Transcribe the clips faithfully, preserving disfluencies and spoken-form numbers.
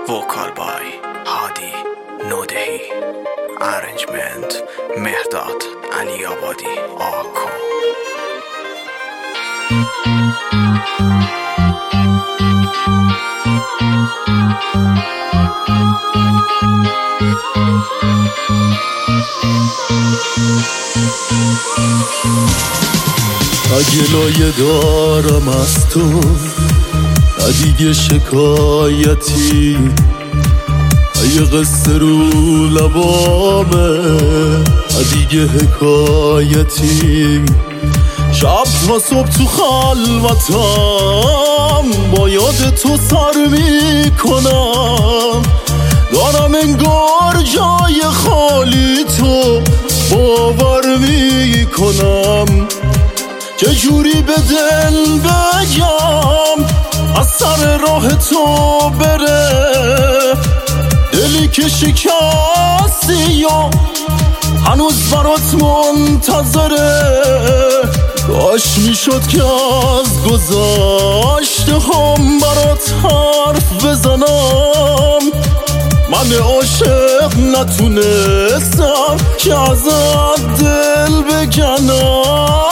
Vocal by Hadi Nodehi. Arrangement Mehrdad Ali Abadi Ako. اگه لایه دارم از تو نه دیگه شکایتی، یه قصه رو لبامه نه دیگه حکایتی. شب تا صبح تو خلوتم با یاد تو سر میکنم، دارم انگار جای خالی تو باور میکنم. چجوری به دل بگم از سر راه تو بره، دلی که شکستی یا هنوز برات منتظره. کاش میشد که از گذشته هم برات حرف بزنم، من عاشق نتونستم که ازت دل بکنم.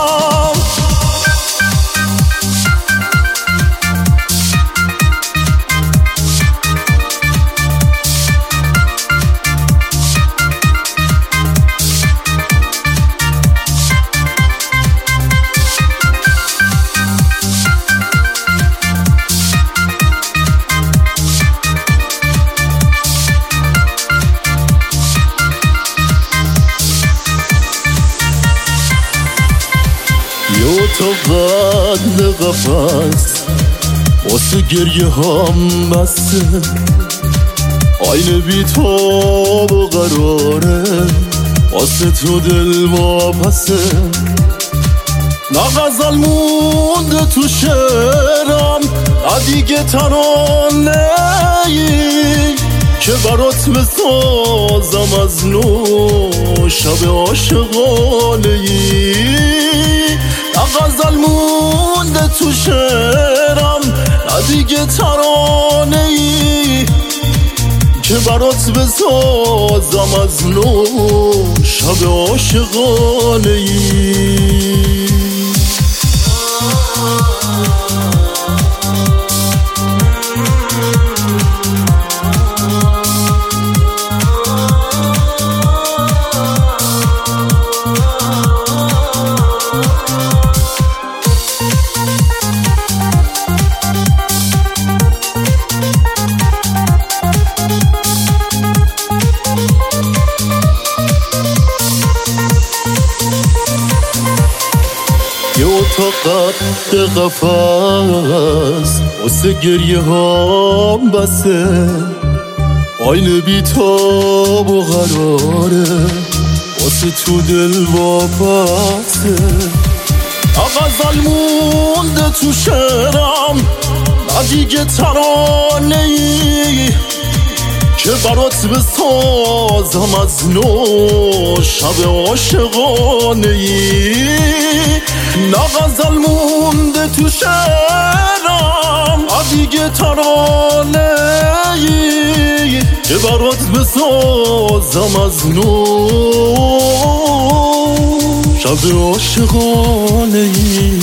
تو قد قفص واسه گریه هم بسته، آینه بی تاب و قراره واسه تو دل واپسه. نه غزل مونده تو شعرم نه دیگه ترانه ای که برات بسازم از نو شب عاشقانه ای. نه غزل مونده تو شعرم نه دیگه ترانه ای که برات بسازم از نو شب عاشقانه ای. یه اتاق قد قفص واسه گریه هم بسه، آینه بی تاب و قراره واسه تو دل واپسه. غزل مونده تو شعرم نه دیگه ترانه ای که برات بسازم از نو شب عاشقانه ای. نه غزل مونده تو شعرم نه دیگه ترانه ای که برات بسازم از نو شب عاشقانه ای.